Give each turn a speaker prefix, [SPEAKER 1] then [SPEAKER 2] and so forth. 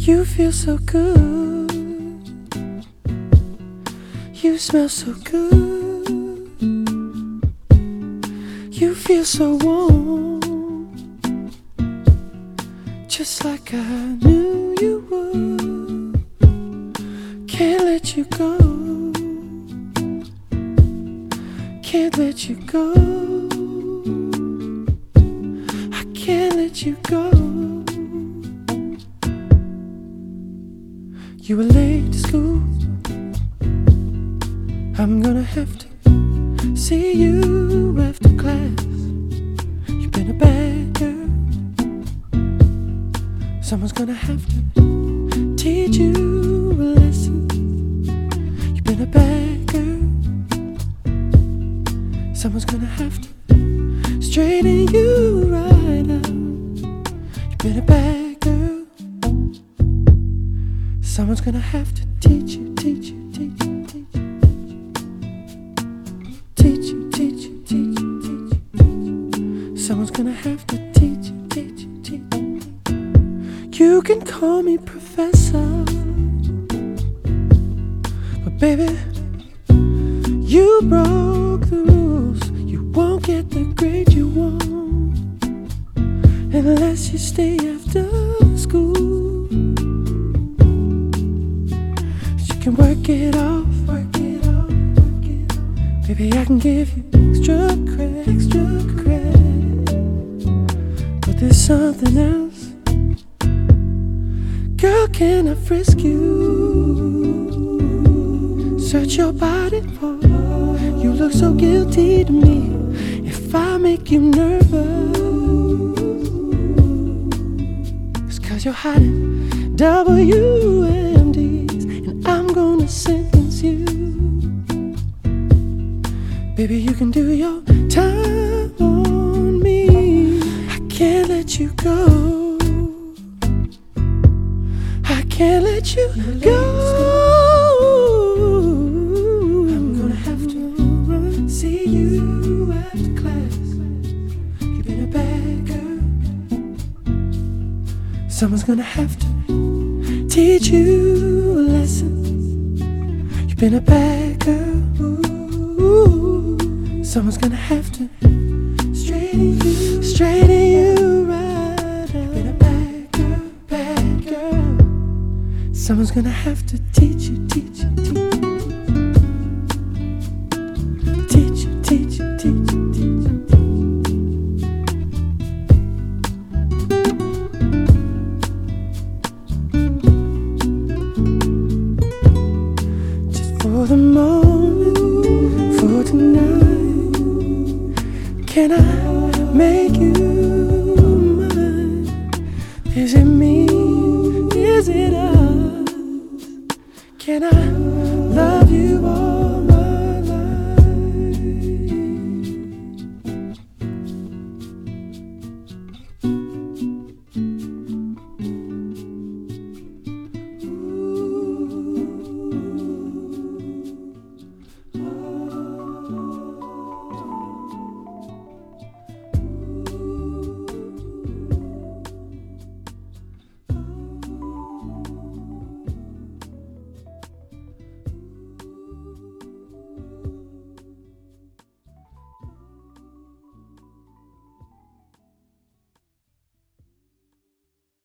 [SPEAKER 1] You feel so good. You smell so good. You feel so warm, just like I knew you would. Can't let you go. Can't let you go. I can't let you go. You were late to school. I'm gonna have to see you after class. You've been a bad girl. Someone's gonna have to teach you a lesson. You've been a bad girl. Someone's gonna have to straighten you right out. You've been a bad girl. Someone's gonna have to teach you, teach you, teach you, teach you. Teach you, teach you, teach you, teach you. Someone's gonna have to teach you, teach you, teach you. You can call me professor, but baby, you broke the rules. You won't get the grade you want unless you stay after school. You can work it off, work it off, work it off. Baby, I can give you extra credit, extra credit. But there's something else. Girl, can I frisk you? Search your body for. You look so guilty to me. If I make you nervous, it's 'cause you're hiding WMDs, and I'm gonna sentence you. Baby, you can do your time on me. I can't let you go. I can't let you go. I'm gonna have to see you after class. You've been a bad girl. Someone's gonna have to teach you a lesson. You've been a bad girl. Ooh. Someone's gonna have to straighten you right out. You've been a bad girl, bad girl. Someone's gonna have to teach you, teach you, teach you. Teach you, teach you, teach you, teach you. Just for the moment, for tonight, can I make you